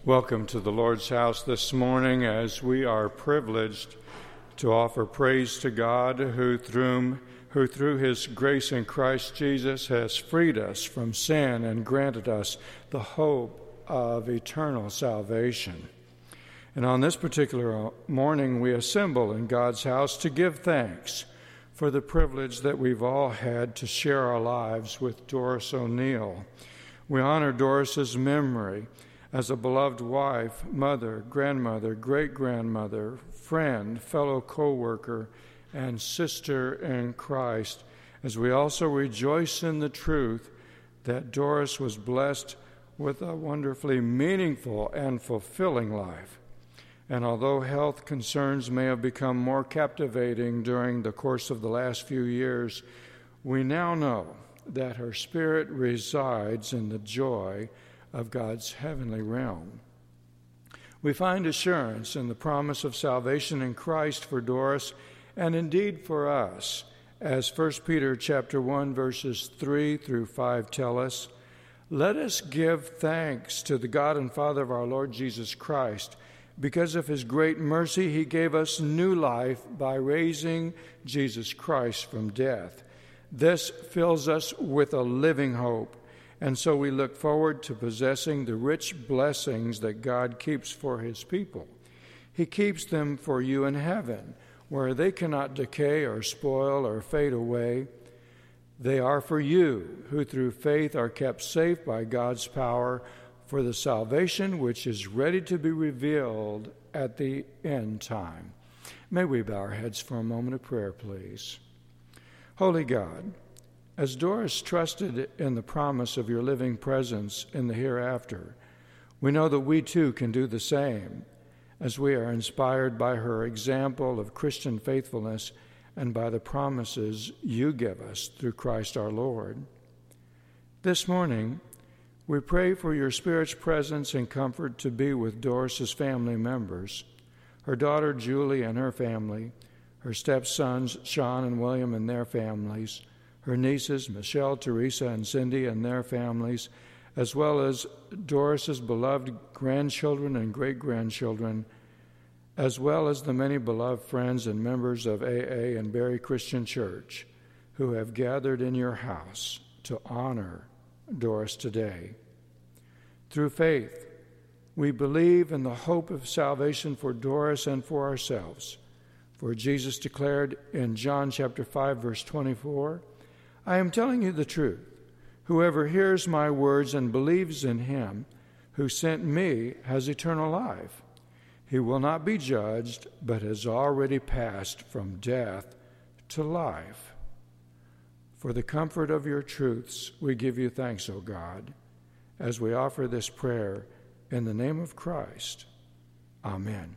Welcome to the Lord's house this morning as we are privileged to offer praise to God who through his grace in Christ Jesus has freed us from sin and granted us the hope of eternal salvation. And on this particular morning, we assemble in God's house to give thanks for the privilege that we've all had to share our lives with Doris O'Neill. We honor Doris's memory as a beloved wife, mother, grandmother, great-grandmother, friend, fellow co-worker, and sister in Christ, as we also rejoice in the truth that Doris was blessed with a wonderfully meaningful and fulfilling life. And although health concerns may have become more captivating during the course of the last few years, we now know that her spirit resides in the joy of God's heavenly realm. We find assurance in the promise of salvation in Christ for Doris and indeed for us, as 1 Peter chapter 1 verses 3 through 5 tell us, "Let us give thanks to the God and Father of our Lord Jesus Christ. Because of his great mercy, he gave us new life by raising Jesus Christ from death. This fills us with a living hope. And so we look forward to possessing the rich blessings that God keeps for his people. He keeps them for you in heaven, where they cannot decay or spoil or fade away. They are for you, who through faith are kept safe by God's power for the salvation which is ready to be revealed at the end time." May we bow our heads for a moment of prayer, please. Holy God, as Doris trusted in the promise of your living presence in the hereafter, we know that we too can do the same as we are inspired by her example of Christian faithfulness and by the promises you give us through Christ our Lord. This morning, we pray for your Spirit's presence and comfort to be with Doris's family members, her daughter Julie and her family, her stepsons Sean and William and their families, her nieces, Michelle, Teresa, and Cindy and their families, as well as Doris's beloved grandchildren and great-grandchildren, as well as the many beloved friends and members of AA and Berry Christian Church who have gathered in your house to honor Doris today. Through faith, we believe in the hope of salvation for Doris and for ourselves. For Jesus declared in John chapter 5, verse 24, "I am telling you the truth. Whoever hears my words and believes in him who sent me has eternal life. He will not be judged, but has already passed from death to life." For the comfort of your truths, we give you thanks, O God, as we offer this prayer in the name of Christ. Amen.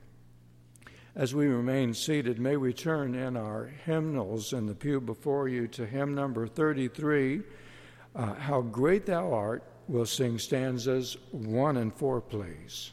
As we remain seated, may we turn in our hymnals in the pew before you to hymn number 33, How Great Thou Art. We'll sing stanzas 1 and 4, please.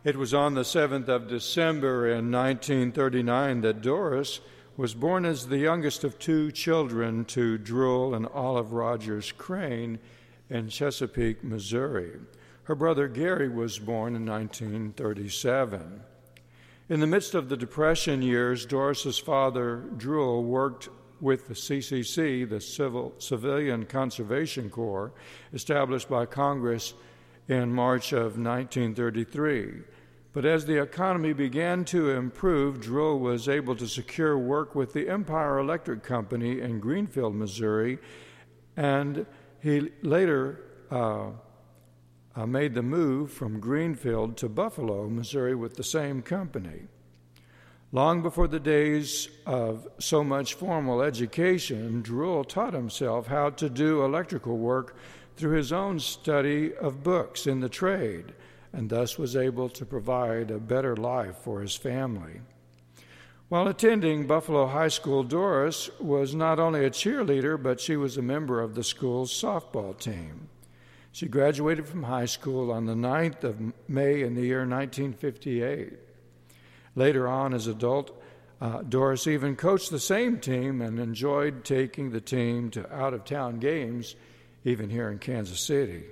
It was on the 7th of December in 1939 that Doris was born as the youngest of two children to Drewel and Olive Rogers Crane in Chesapeake, Missouri. Her brother Gary was born in 1937. In the midst of the Depression years, Doris's father, Drewel, worked with the CCC, the Civilian Conservation Corps, established by Congress in March of 1933. But as the economy began to improve, Drewel was able to secure work with the Empire Electric Company in Greenfield, Missouri, and he later made the move from Greenfield to Buffalo, Missouri, with the same company. Long before the days of so much formal education, Drewel taught himself how to do electrical work through his own study of books in the trade, and thus was able to provide a better life for his family. While attending Buffalo High School, Doris was not only a cheerleader, but she was a member of the school's softball team. She graduated from high school on the 9th of May in the year 1958. Later on, as an adult, Doris even coached the same team and enjoyed taking the team to out-of-town games, even here in Kansas City.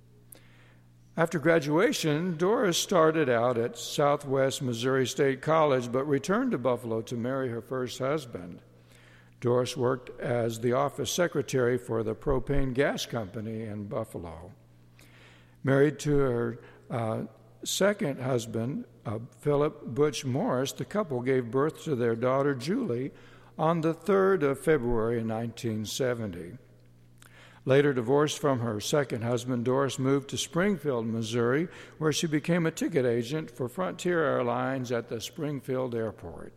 After graduation, Doris started out at Southwest Missouri State College, but returned to Buffalo to marry her first husband. Doris worked as the office secretary for the propane gas company in Buffalo. Married to her second husband, Philip Butch Morris, the couple gave birth to their daughter Julie on the 3rd of February 1970. Later divorced from her second husband, Doris moved to Springfield, Missouri, where she became a ticket agent for Frontier Airlines at the Springfield Airport.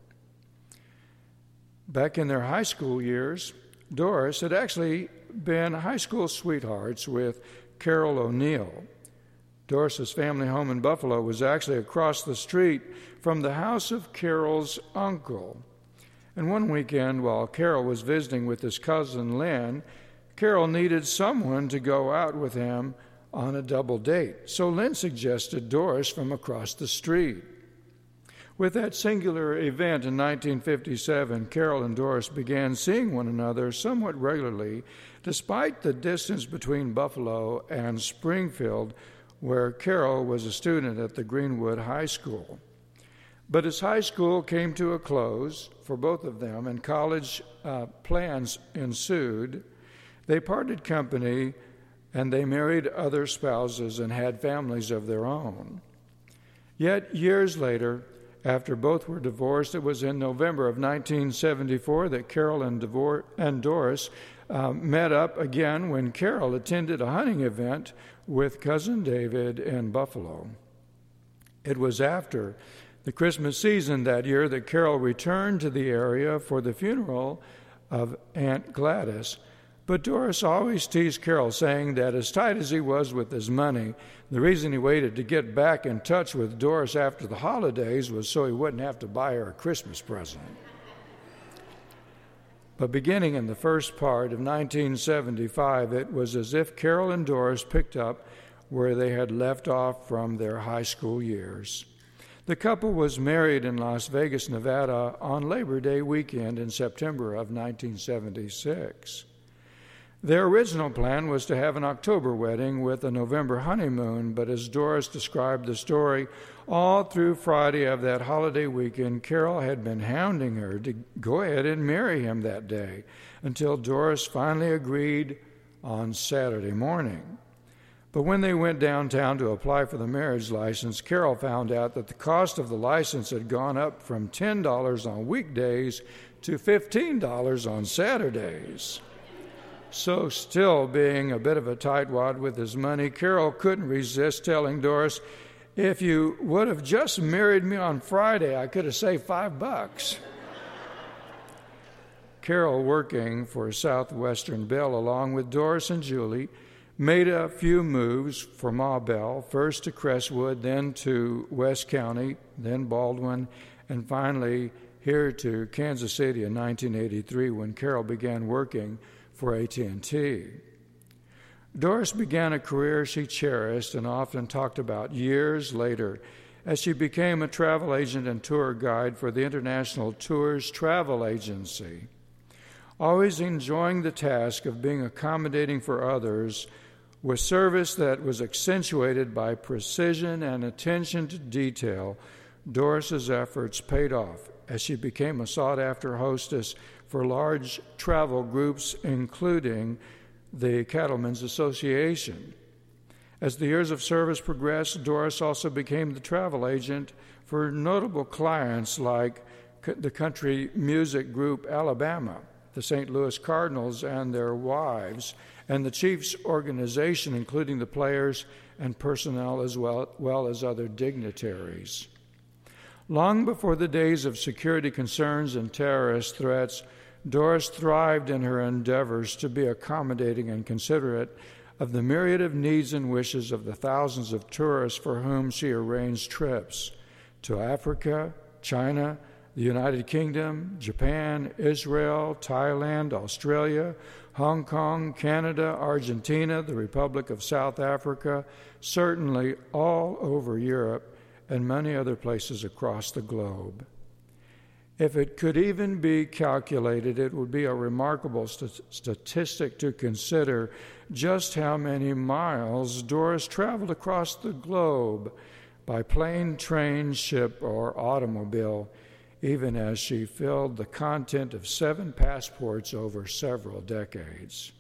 Back in their high school years, Doris had actually been high school sweethearts with Carol O'Neill. Doris's family home in Buffalo was actually across the street from the house of Carol's uncle. And one weekend, while Carol was visiting with his cousin Lynn, Carol needed someone to go out with him on a double date, so Lynn suggested Doris from across the street. With that singular event in 1957, Carol and Doris began seeing one another somewhat regularly, despite the distance between Buffalo and Springfield, where Carol was a student at the Greenwood High School. But as high school came to a close for both of them and college plans ensued, they parted company and they married other spouses and had families of their own. Yet years later, after both were divorced, it was in November of 1974 that Carol and Doris met up again when Carol attended a hunting event with Cousin David in Buffalo. It was after the Christmas season that year that Carol returned to the area for the funeral of Aunt Gladys. But Doris always teased Carol, saying that as tight as he was with his money, the reason he waited to get back in touch with Doris after the holidays was so he wouldn't have to buy her a Christmas present. But beginning in the first part of 1975, it was as if Carol and Doris picked up where they had left off from their high school years. The couple was married in Las Vegas, Nevada on Labor Day weekend in September of 1976. Their original plan was to have an October wedding with a November honeymoon, but as Doris described the story, all through Friday of that holiday weekend, Carol had been hounding her to go ahead and marry him that day, until Doris finally agreed on Saturday morning. But when they went downtown to apply for the marriage license, Carol found out that the cost of the license had gone up from $10 on weekdays to $15 on Saturdays. So, still being a bit of a tightwad with his money, Carol couldn't resist telling Doris, "If you would have just married me on Friday, I could have saved $5. Carol, working for Southwestern Bell along with Doris and Julie, made a few moves for Ma Bell, first to Crestwood, then to West County, then Baldwin, and finally here to Kansas City in 1983 when Carol began working for AT&T. Doris began a career she cherished and often talked about years later as she became a travel agent and tour guide for the International Tours Travel Agency. Always enjoying the task of being accommodating for others with service that was accentuated by precision and attention to detail, Doris's efforts paid off as she became a sought-after hostess for large travel groups, including the Cattlemen's Association. As the years of service progressed, Doris also became the travel agent for notable clients like the country music group Alabama, the St. Louis Cardinals and their wives, and the Chiefs organization, including the players and personnel as well as other dignitaries. Long before the days of security concerns and terrorist threats, Doris thrived in her endeavors to be accommodating and considerate of the myriad of needs and wishes of the thousands of tourists for whom she arranged trips to Africa, China, the United Kingdom, Japan, Israel, Thailand, Australia, Hong Kong, Canada, Argentina, the Republic of South Africa, certainly all over Europe, and many other places across the globe. If it could even be calculated, it would be a remarkable statistic to consider just how many miles Doris traveled across the globe by plane, train, ship, or automobile, even as she filled the content of 7 passports over several decades.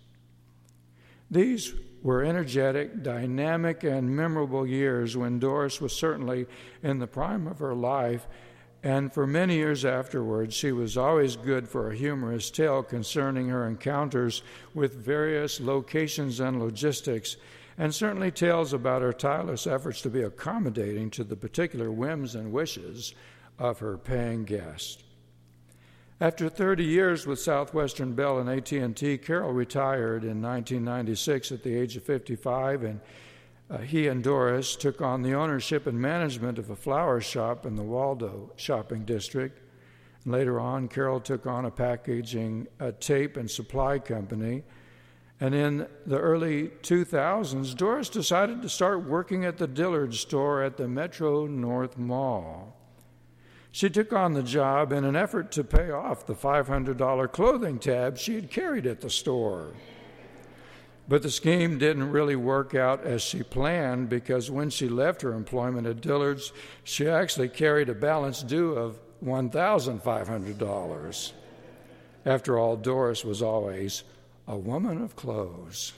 These were energetic, dynamic, and memorable years when Doris was certainly in the prime of her life, and for many years afterwards, she was always good for a humorous tale concerning her encounters with various locations and logistics, and certainly tales about her tireless efforts to be accommodating to the particular whims and wishes of her paying guest. After 30 years with Southwestern Bell and AT&T, Carol retired in 1996 at the age of 55, and he and Doris took on the ownership and management of a flower shop in the Waldo shopping district. And later on, Carol took on a packaging, tape and supply company. And in the early 2000s, Doris decided to start working at the Dillard store at the Metro North Mall. She took on the job in an effort to pay off the $500 clothing tab she had carried at the store. But the scheme didn't really work out as she planned, because when she left her employment at Dillard's, she actually carried a balance due of $1,500. After all, Doris was always a woman of clothes.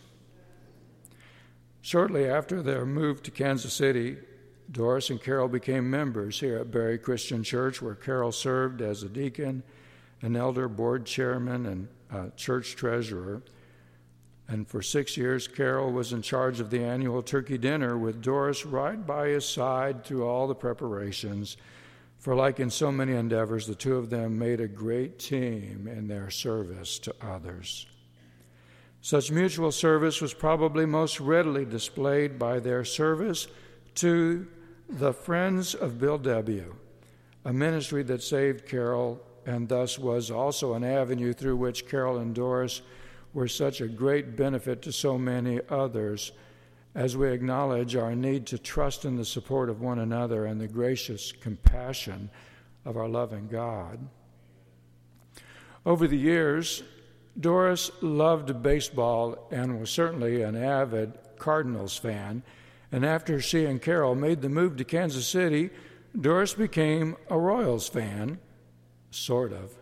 Shortly after their move to Kansas City, Doris and Carol became members here at Berry Christian Church, where Carol served as a deacon, an elder, board chairman, and church treasurer. And for 6 years, Carol was in charge of the annual turkey dinner, with Doris right by his side through all the preparations. For like in so many endeavors, the two of them made a great team in their service to others. Such mutual service was probably most readily displayed by their service to the Friends of Bill W., a ministry that saved Carol and thus was also an avenue through which Carol and Doris were such a great benefit to so many others, as we acknowledge our need to trust in the support of one another and the gracious compassion of our loving God. Over the years, Doris loved baseball and was certainly an avid Cardinals fan, and after she and Carol made the move to Kansas City, Doris became a Royals fan, sort of.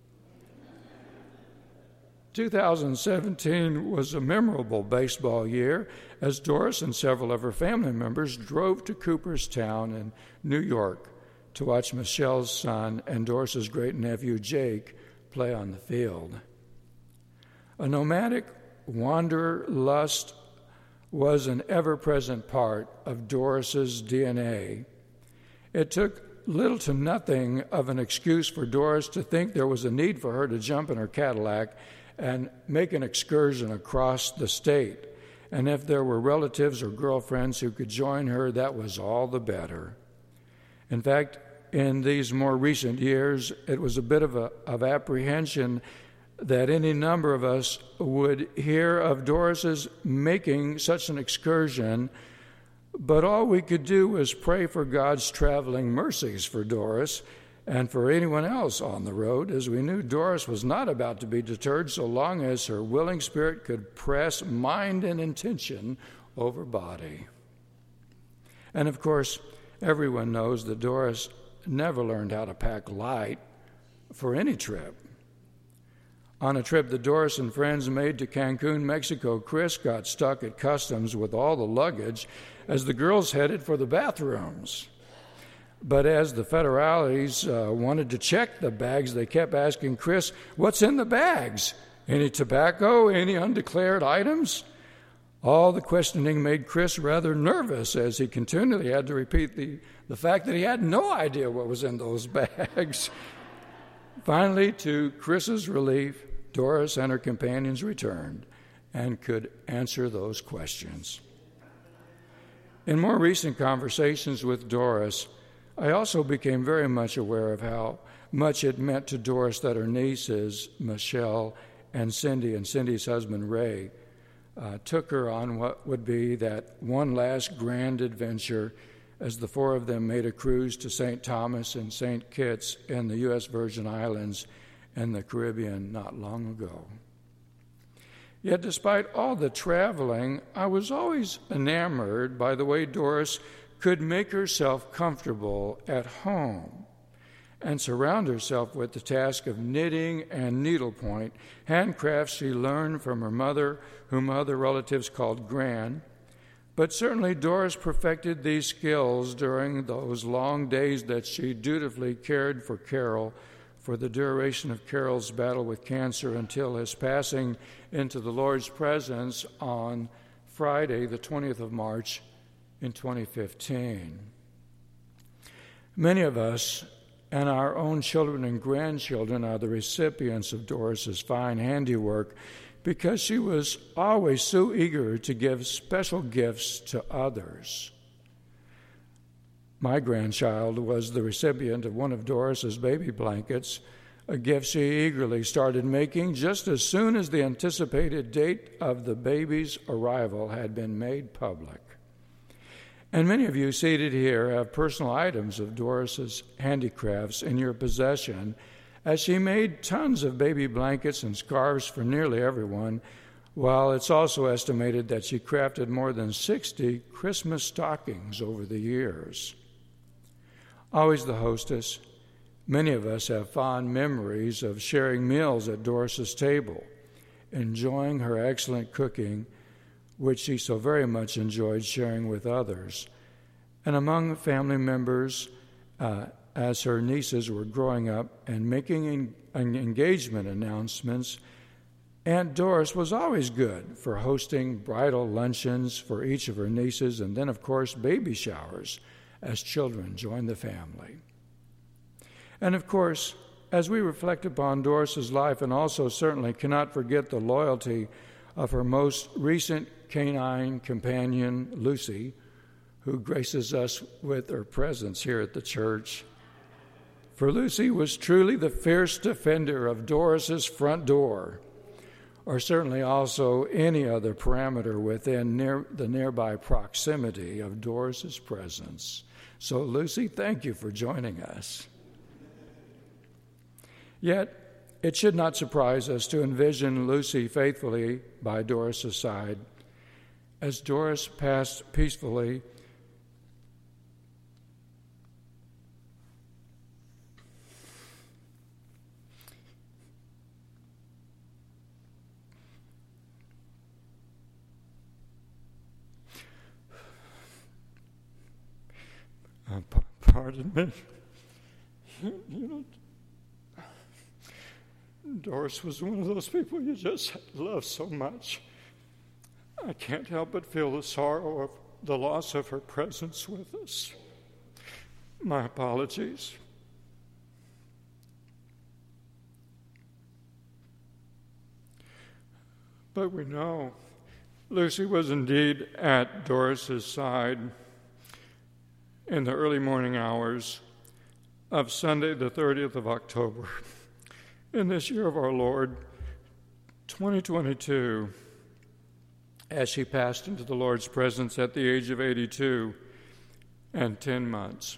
2017 was a memorable baseball year as Doris and several of her family members drove to Cooperstown in New York to watch Michelle's son and Doris's great-nephew Jake play on the field. A nomadic wanderlust was an ever-present part of Doris's DNA. It took little to nothing of an excuse for Doris to think there was a need for her to jump in her Cadillac and make an excursion across the state. And if there were relatives or girlfriends who could join her, that was all the better. In fact, in these more recent years, it was a bit of apprehension that any number of us would hear of Doris's making such an excursion But all we could do was pray for God's traveling mercies for Doris and for anyone else on the road, as we knew Doris was not about to be deterred so long as her willing spirit could press mind and intention over body. And of course, everyone knows that Doris never learned how to pack light for any trip. On a trip that Doris and friends made to Cancun, Mexico, Chris got stuck at customs with all the luggage as the girls headed for the bathrooms. But as the federales wanted to check the bags, they kept asking Chris, "What's in the bags? Any tobacco? Any undeclared items?" All the questioning made Chris rather nervous as he continually had to repeat the fact that he had no idea what was in those bags. Finally, to Chris's relief, Doris and her companions returned and could answer those questions. In more recent conversations with Doris, I also became very much aware of how much it meant to Doris that her nieces, Michelle and Cindy's husband, Ray, took her on what would be that one last grand adventure as the four of them made a cruise to St. Thomas and St. Kitts in the U.S. Virgin Islands and the Caribbean not long ago. Yet despite all the traveling, I was always enamored by the way Doris could make herself comfortable at home and surround herself with the task of knitting and needlepoint, handcrafts she learned from her mother, whom other relatives called Gran. But certainly Doris perfected these skills during those long days that she dutifully cared for Carol for the duration of Carol's battle with cancer until his passing into the Lord's presence on Friday, the 20th of March in 2015. Many of us and our own children and grandchildren are the recipients of Doris's fine handiwork because she was always so eager to give special gifts to others. My grandchild was the recipient of one of Doris's baby blankets, a gift she eagerly started making just as soon as the anticipated date of the baby's arrival had been made public. And many of you seated here have personal items of Doris's handicrafts in your possession, as she made tons of baby blankets and scarves for nearly everyone, while it's also estimated that she crafted more than 60 Christmas stockings over the years. Always the hostess, many of us have fond memories of sharing meals at Doris's table, enjoying her excellent cooking, which she so very much enjoyed sharing with others. And among family members, as her nieces were growing up and making engagement announcements, Aunt Doris was always good for hosting bridal luncheons for each of her nieces, and then, of course, baby showers as children joined the family. And, of course, as we reflect upon Doris's life, and also certainly cannot forget the loyalty of her most recent canine companion, Lucy, who graces us with her presence here at the church. For Lucy was truly the fierce defender of Doris's front door, or certainly also any other parameter within the nearby proximity of Doris's presence. So, Lucy, thank you for joining us. Yet, it should not surprise us to envision Lucy faithfully by Doris's side. As Doris passed peacefully, pardon me. Doris was one of those people you just love so much. I can't help but feel the sorrow of the loss of her presence with us. My apologies. But we know Lucy was indeed at Doris's side in the early morning hours of Sunday, the 30th of October, in this year of our Lord, 2022, as she passed into the Lord's presence at the age of 82 and 10 months.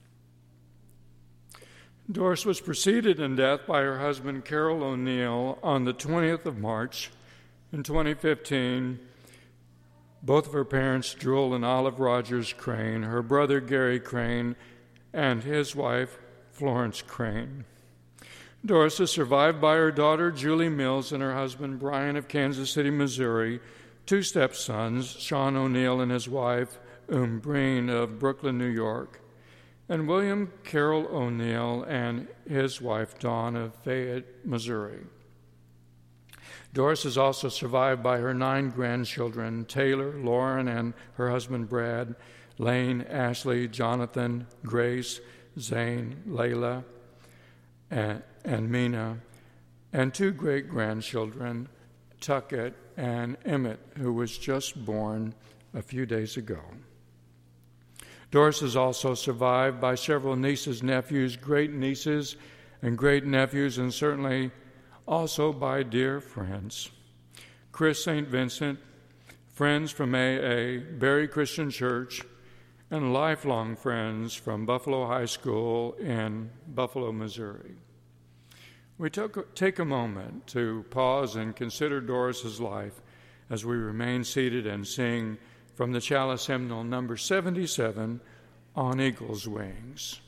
Doris was preceded in death by her husband, Carol O'Neill, on the 20th of March in 2015. Both of her parents, Jewel and Olive Rogers Crane, her brother, Gary Crane, and his wife, Florence Crane. Doris is survived by her daughter, Julie Mills, and her husband, Brian of Kansas City, Missouri, two stepsons, Sean O'Neill and his wife, Breen of Brooklyn, New York, and William Carroll O'Neill and his wife, Dawn of Fayette, Missouri. Doris is also survived by her 9 grandchildren, Taylor, Lauren, and her husband, Brad, Lane, Ashley, Jonathan, Grace, Zane, Layla, and Mina, and 2 great-grandchildren, Tuckett and Emmett, who was just born a few days ago. Doris is also survived by several nieces, nephews, great-nieces, and great-nephews, and certainly also by dear friends. Chris St. Vincent, friends from AA, Berry Christian Church, and lifelong friends from Buffalo High School in Buffalo, Missouri. We take a moment to pause and consider Doris's life as we remain seated and sing from the Chalice Hymnal number 77, On Eagle's Wings.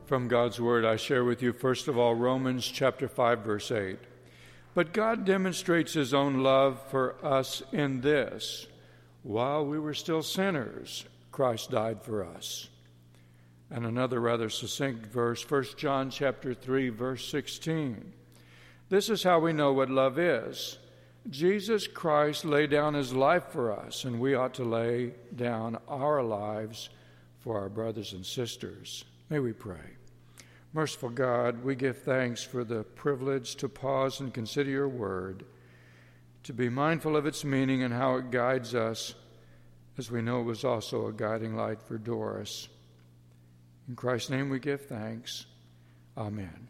from God's Word, I share with you, first of all, Romans chapter 5, verse 8. But God demonstrates His own love for us in this: while we were still sinners, Christ died for us. And another rather succinct verse, 1 John chapter 3, verse 16. This is how we know what love is. Jesus Christ laid down His life for us, and we ought to lay down our lives for our brothers and sisters. May we pray. Merciful God, we give thanks for the privilege to pause and consider your word, to be mindful of its meaning and how it guides us, as we know it was also a guiding light for Doris. In Christ's name we give thanks. Amen.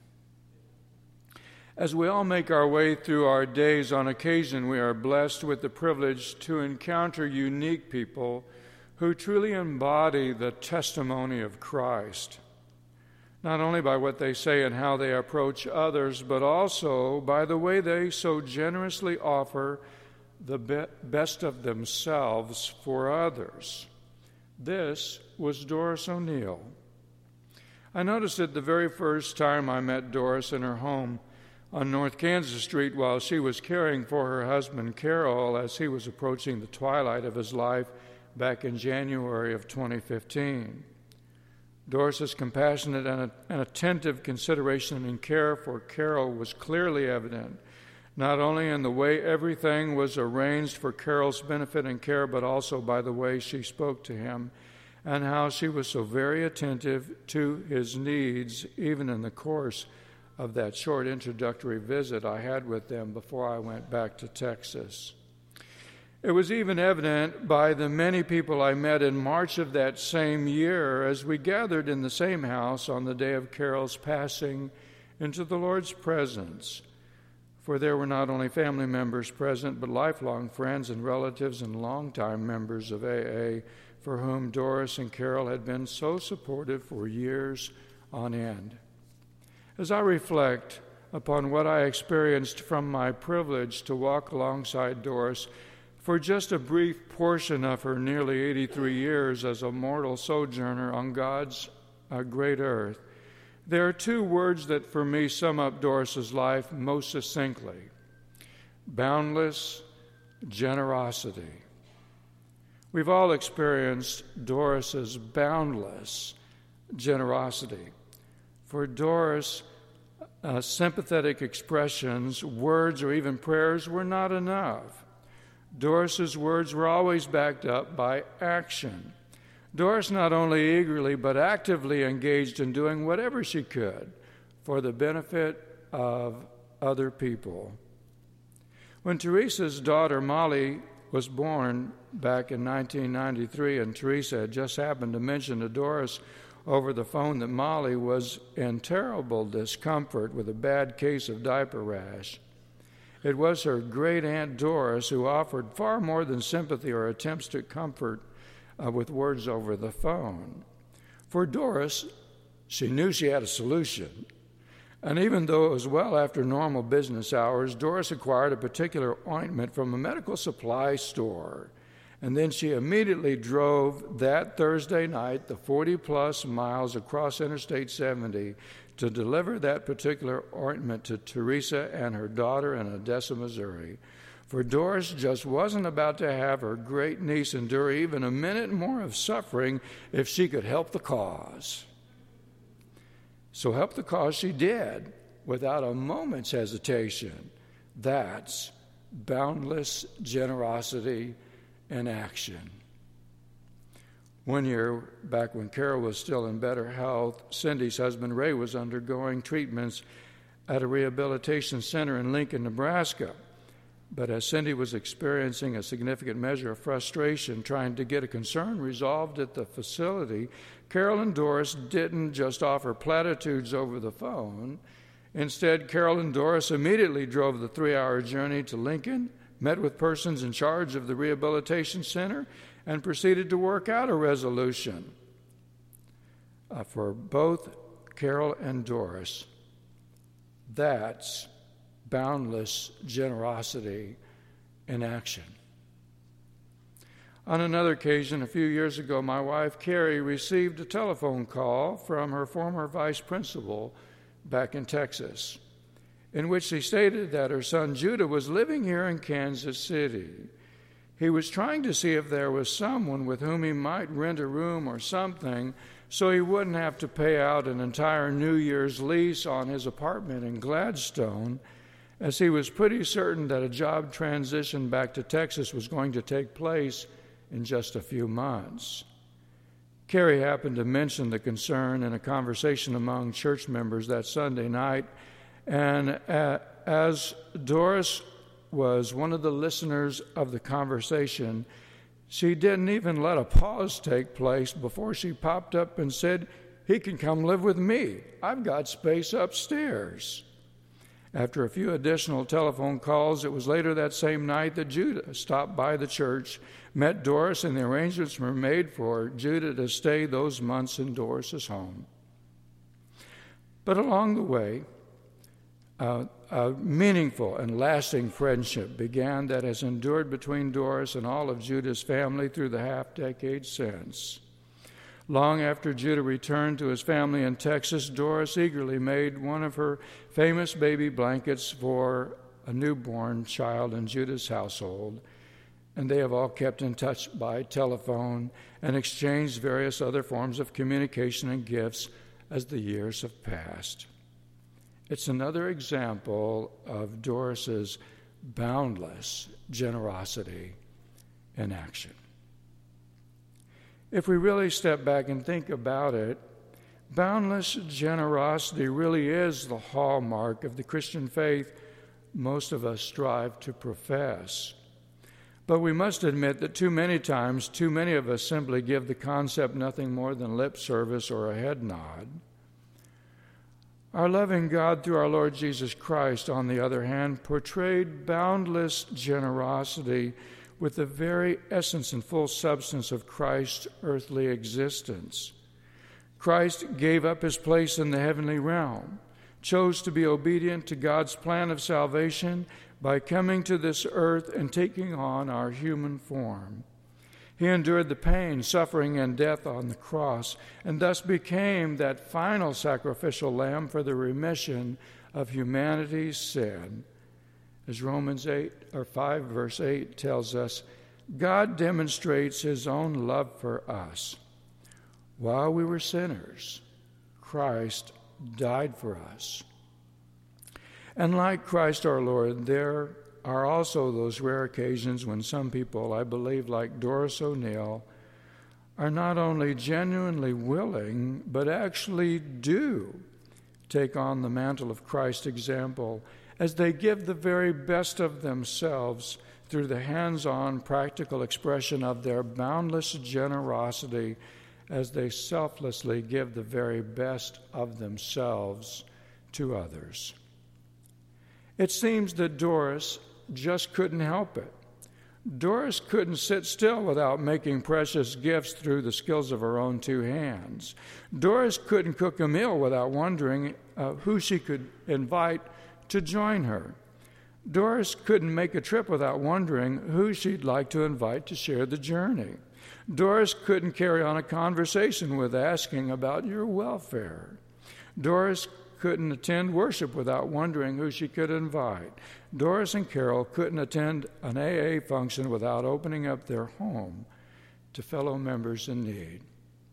As we all make our way through our days, on occasion we are blessed with the privilege to encounter unique people who truly embody the testimony of Christ, not only by what they say and how they approach others, but also by the way they so generously offer the best of themselves for others. This was Doris O'Neill. I noticed it the very first time I met Doris in her home on North Kansas Street while she was caring for her husband Carol as he was approaching the twilight of his life back in January of 2015. Doris's compassionate and attentive consideration and care for Carol was clearly evident, not only in the way everything was arranged for Carol's benefit and care, but also by the way she spoke to him and how she was so very attentive to his needs, even in the course of that short introductory visit I had with them before I went back to Texas. It was even evident by the many people I met in March of that same year as we gathered in the same house on the day of Carol's passing into the Lord's presence. For there were not only family members present, but lifelong friends and relatives and longtime members of AA for whom Doris and Carol had been so supportive for years on end. As I reflect upon what I experienced from my privilege to walk alongside Doris for just a brief portion of her nearly 83 years as a mortal sojourner on God's great earth, there are two words that for me sum up Doris's life most succinctly: boundless generosity. We've all experienced Doris's boundless generosity. For Doris, sympathetic expressions, words, or even prayers were not enough. Doris's words were always backed up by action. Doris not only eagerly but actively engaged in doing whatever she could for the benefit of other people. When Teresa's daughter Molly was born back in 1993, and Teresa had just happened to mention to Doris over the phone that Molly was in terrible discomfort with a bad case of diaper rash, it was her great-aunt Doris who offered far more than sympathy or attempts to comfort with words over the phone. For Doris, she knew she had a solution. And even though it was well after normal business hours, Doris acquired a particular ointment from a medical supply store. And then she immediately drove that Thursday night the 40-plus miles across Interstate 70 to deliver that particular ointment to Teresa and her daughter in Odessa, Missouri. For Doris just wasn't about to have her great niece endure even a minute more of suffering if she could help the cause. So help the cause she did without a moment's hesitation. That's boundless generosity in action. One year, back when Carol was still in better health, Cindy's husband Ray was undergoing treatments at a rehabilitation center in Lincoln, Nebraska. But as Cindy was experiencing a significant measure of frustration trying to get a concern resolved at the facility, Carol and Doris didn't just offer platitudes over the phone. Instead, Carol and Doris immediately drove the 3-hour journey to Lincoln, met with persons in charge of the rehabilitation center, and proceeded to work out a resolution. For both Carol and Doris, that's boundless generosity in action. On another occasion, a few years ago, my wife, Carrie, received a telephone call from her former vice principal back in Texas, in which she stated that her son Judah was living here in Kansas City. He was trying to see if there was someone with whom he might rent a room or something so he wouldn't have to pay out an entire New Year's lease on his apartment in Gladstone, as he was pretty certain that a job transition back to Texas was going to take place in just a few months. Carrie happened to mention the concern in a conversation among church members that Sunday night, and as Doris was one of the listeners of the conversation, she didn't even let a pause take place before she popped up and said, "He can come live with me. I've got space upstairs." After a few additional telephone calls, it was later that same night that Judah stopped by the church, met Doris, and the arrangements were made for Judah to stay those months in Doris's home. But along the way, a meaningful and lasting friendship began that has endured between Doris and all of Judah's family through the half-decade since. Long after Judah returned to his family in Texas, Doris eagerly made one of her famous baby blankets for a newborn child in Judah's household, and they have all kept in touch by telephone and exchanged various other forms of communication and gifts as the years have passed. It's another example of Doris's boundless generosity in action. If we really step back and think about it, boundless generosity really is the hallmark of the Christian faith most of us strive to profess. But we must admit that too many times, too many of us simply give the concept nothing more than lip service or a head nod. Our loving God, through our Lord Jesus Christ, on the other hand, portrayed boundless generosity with the very essence and full substance of Christ's earthly existence. Christ gave up his place in the heavenly realm, chose to be obedient to God's plan of salvation by coming to this earth and taking on our human form. He endured the pain, suffering, and death on the cross, and thus became that final sacrificial lamb for the remission of humanity's sin. As Romans 5 verse 8 tells us, God demonstrates his own love for us. While we were sinners, Christ died for us. And like Christ our Lord, there are also those rare occasions when some people, I believe like Doris O'Neill, are not only genuinely willing, but actually do take on the mantle of Christ's example as they give the very best of themselves through the hands-on practical expression of their boundless generosity as they selflessly give the very best of themselves to others. It seems that Doris just couldn't help it. Doris couldn't sit still without making precious gifts through the skills of her own two hands. Doris couldn't cook a meal without wondering who she could invite to join her. Doris couldn't make a trip without wondering who she'd like to invite to share the journey. Doris couldn't carry on a conversation with asking about your welfare. Doris couldn't attend worship without wondering who she could invite. Doris and Carol couldn't attend an AA function without opening up their home to fellow members in need.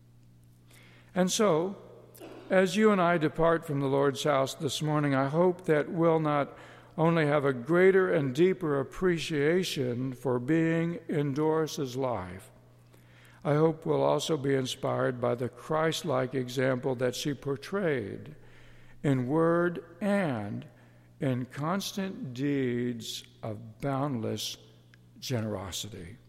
And so, as you and I depart from the Lord's house this morning, I hope that we'll not only have a greater and deeper appreciation for being in Doris's life, I hope we'll also be inspired by the Christ-like example that she portrayed in word and in constant deeds of boundless generosity.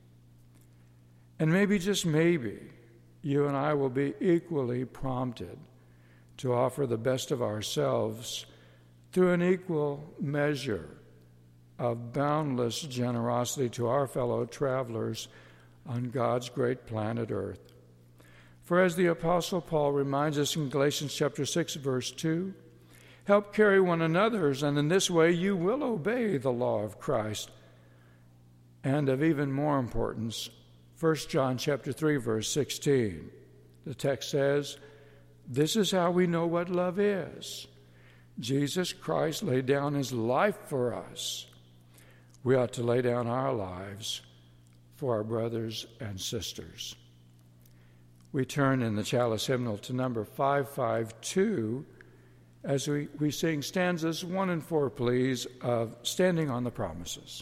And maybe, just maybe, you and I will be equally prompted to offer the best of ourselves through an equal measure of boundless generosity to our fellow travelers on God's great planet Earth. For as the Apostle Paul reminds us in Galatians chapter 6, verse 2, help carry one another's, and in this way you will obey the law of Christ. And of even more importance, 1 John chapter 3, verse 16. The text says, "This is how we know what love is. Jesus Christ laid down his life for us. We ought to lay down our lives for our brothers and sisters." We turn in the Chalice Hymnal to number 552 as we sing stanzas 1 and 4, please, of Standing on the Promises.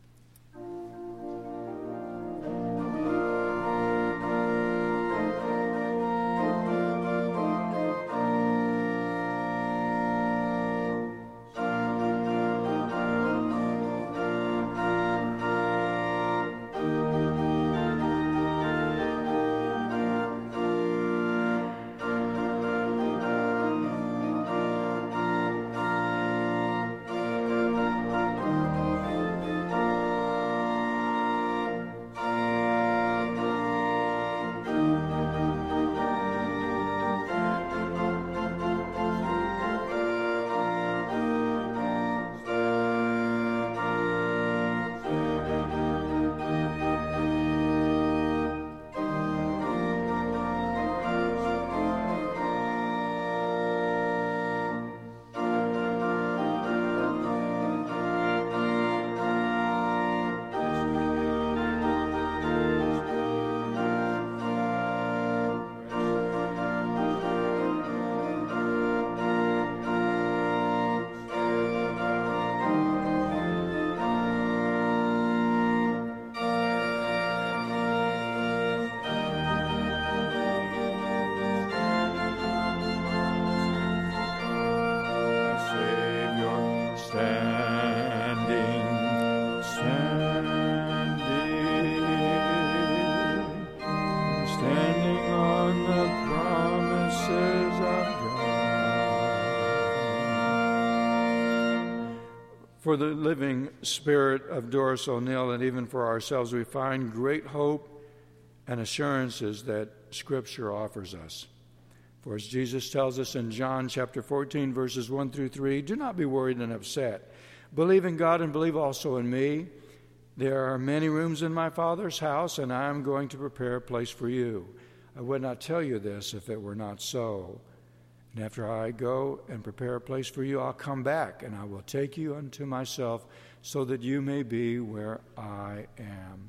For the living spirit of Doris O'Neill, and even for ourselves, we find great hope and assurances that Scripture offers us. For as Jesus tells us in John chapter 14, verses 1 through 3, "Do not be worried and upset. Believe in God and believe also in me. There are many rooms in my Father's house, and I am going to prepare a place for you. I would not tell you this if it were not so. And after I go and prepare a place for you, I'll come back, and I will take you unto myself, so that you may be where I am."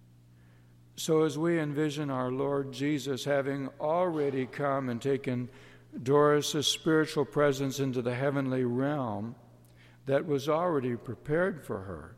So as we envision our Lord Jesus having already come and taken Doris' spiritual presence into the heavenly realm that was already prepared for her,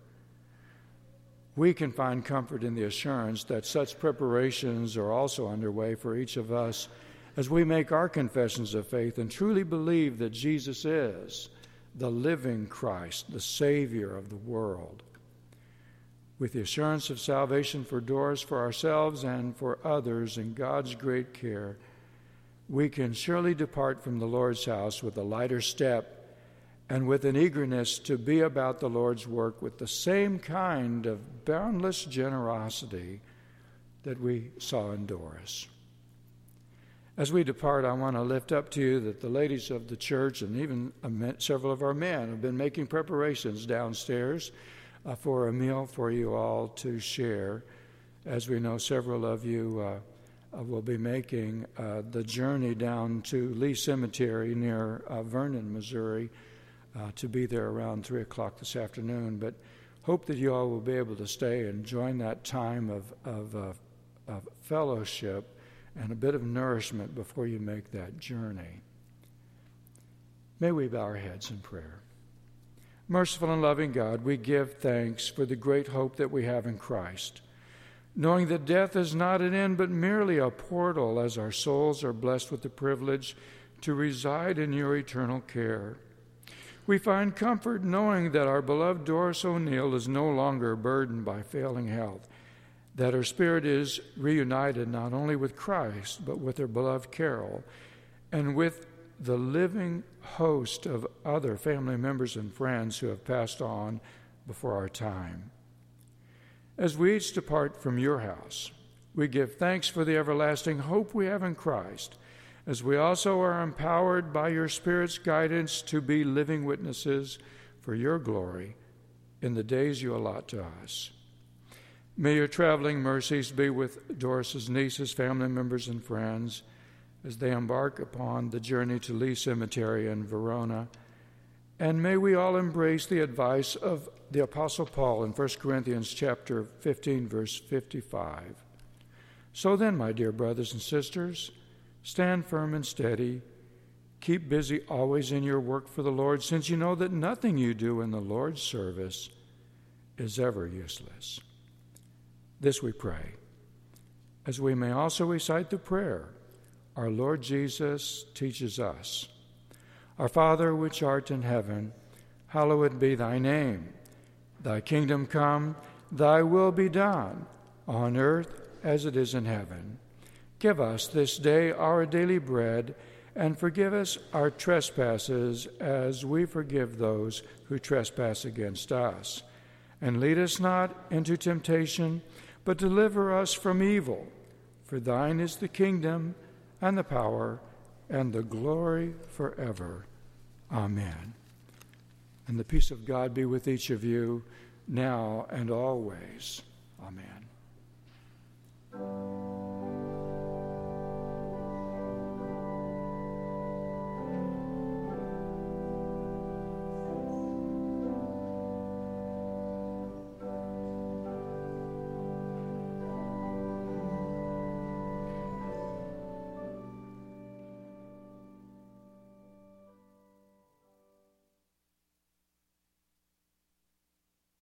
we can find comfort in the assurance that such preparations are also underway for each of us as we make our confessions of faith and truly believe that Jesus is the living Christ, the Savior of the world. With the assurance of salvation for Doris, for ourselves, and for others in God's great care, we can surely depart from the Lord's house with a lighter step and with an eagerness to be about the Lord's work with the same kind of boundless generosity that we saw in Doris. As we depart, I want to lift up to you that the ladies of the church and even several of our men have been making preparations downstairs for a meal for you all to share. As we know, several of you will be making the journey down to Lee Cemetery near Vernon, Missouri, to be there around 3 o'clock this afternoon. But hope that you all will be able to stay and join that time of fellowship and a bit of nourishment before you make that journey. May we bow our heads in prayer. Merciful and loving God, we give thanks for the great hope that we have in Christ, knowing that death is not an end but merely a portal, as our souls are blessed with the privilege to reside in your eternal care. We find comfort knowing that our beloved Doris O'Neill is no longer burdened by failing health, that her spirit is reunited not only with Christ, but with her beloved Carol, and with the living host of other family members and friends who have passed on before our time. As we each depart from your house, we give thanks for the everlasting hope we have in Christ, as we also are empowered by your Spirit's guidance to be living witnesses for your glory in the days you allot to us. May your traveling mercies be with Doris's nieces, family members, and friends as they embark upon the journey to Lee Cemetery in Verona. And may we all embrace the advice of the Apostle Paul in 1 Corinthians chapter 15, verse 55. So then, my dear brothers and sisters, stand firm and steady. Keep busy always in your work for the Lord, since you know that nothing you do in the Lord's service is ever useless. This we pray, as we may also recite the prayer our Lord Jesus teaches us. Our Father, which art in heaven, hallowed be thy name. Thy kingdom come, thy will be done, on earth as it is in heaven. Give us this day our daily bread, and forgive us our trespasses as we forgive those who trespass against us. And lead us not into temptation, but deliver us from evil. For thine is the kingdom, and the power, and the glory forever. Amen. And the peace of God be with each of you, now and always. Amen.